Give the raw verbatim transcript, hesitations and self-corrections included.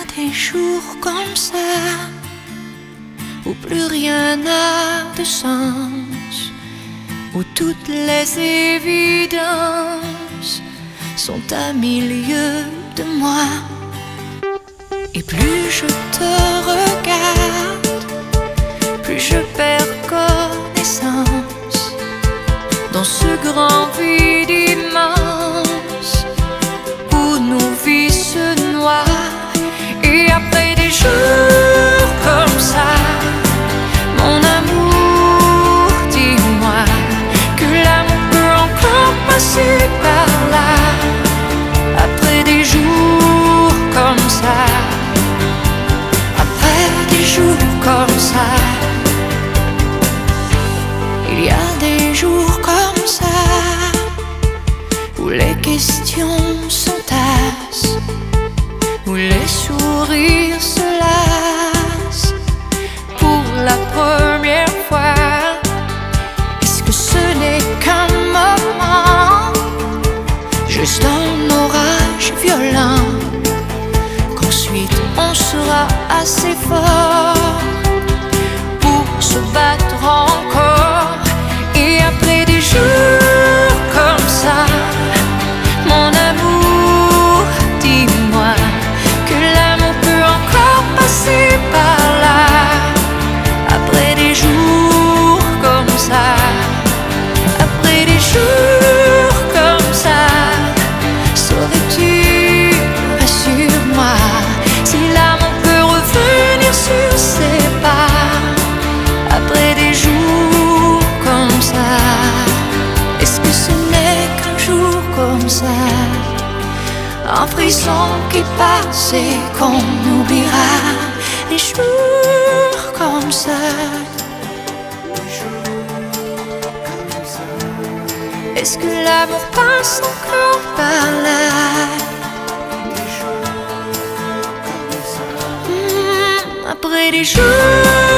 des jours comme ça où plus rien n'a de sens, où toutes les évidences sont à milieu de moi. Et plus je te regarde, plus je perds connaissance dans ce grand vide immense où nos vies se noient. Et après des jours comme ça, mon amour, dis-moi que l'amour peut encore passer par là. Après des jours comme ça, après des jours comme ça, il y a des jours comme ça où les questions s'entassent, où les sourires se lassent pour la première fois. Est-ce que ce n'est qu'un moment, juste un orage violent, qu'ensuite on sera assez fort pour se battre encore? Et après des jours comme ça, mon amour, dis-moi que l'amour peut encore passer par là. Après des jours comme ça, après des jours comme ça, saurais-tu, rassure-moi, si l'amour peut revenir sur ses pas? Après des jours comme ça, est-ce que ce n'est qu'un jour comme ça, un frisson qui passe et qu'on oubliera? Les jours comme ça, est-ce que l'amour passe encore par là? Mmh, après des jours